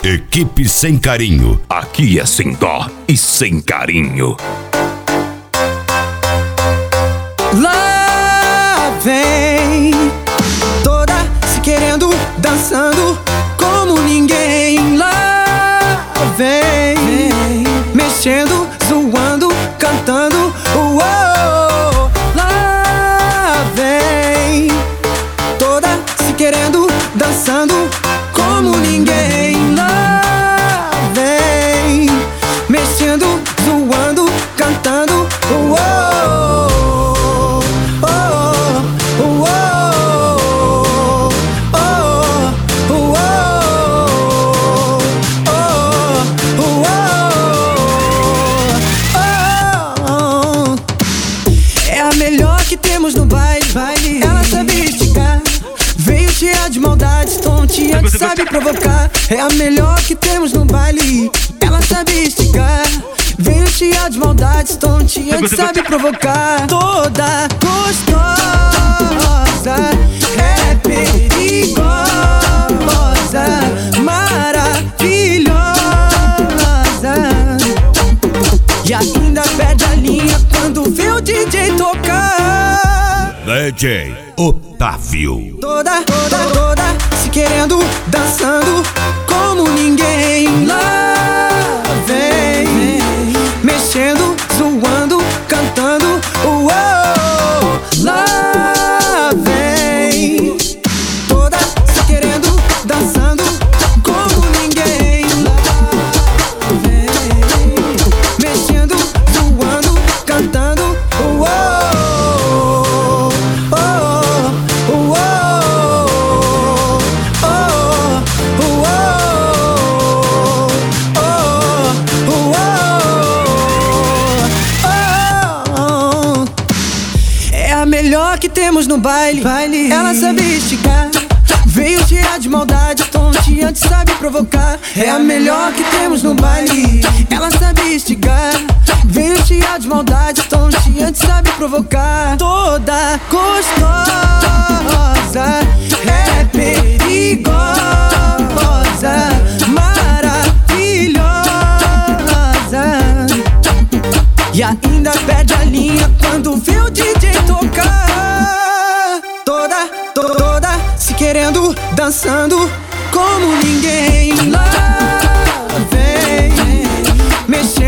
Equipe Sem Carinho. Aqui é sem dó e sem carinho. Lá vem toda se querendo, dançando como ninguém. Lá vem mexendo, zoando, cantando. Uou. Lá vem toda se querendo, dançando como ninguém. Lá vem mexendo, zoando, cantando. Uou. No baile, ela sabe esticar, veio cheia de maldade, tontinha, sabe provocar. É a melhor que temos no baile. Ela sabe esticar, veio cheia de maldade, tontinha, sabe provocar. Toda gostosa, é perigosa, maravilhosa, e ainda perde a linha quando vê o DJ tocar. DJ Otávio. Toda se querendo, dançando como ninguém. Lá vem mexendo, zoando, cantando. Uou. Lá vem toda se querendo, dançando como ninguém. Lá vem mexendo, zoando, cantando. Uou. Melhor que temos no baile. Ela sabe esticar, veio cheia de maldade, tontinha, sabe provocar. É a melhor que temos no baile. Ela sabe esticar, veio cheia de maldade, tontinha, sabe provocar. Toda gostosa, é perigosa, maravilhosa, e ainda perde a linha quando vê o DJ tocar. Toda se querendo, dançando como ninguém. Lá vem mexendo.